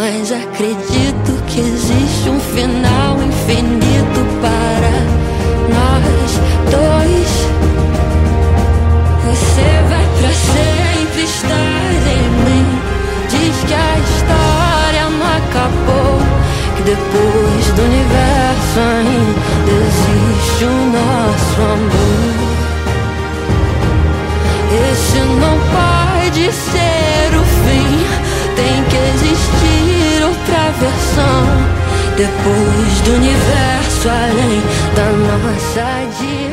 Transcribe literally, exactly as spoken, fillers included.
mas acredito que existe um final infinito para nós dois. Você vai pra sempre estar em mim. Diz que a história não acabou, que depois do universo ainda existe o nosso amor. Esse não pode ser o fim, tem que existir outra versão, depois do universo além da nossa dimensão.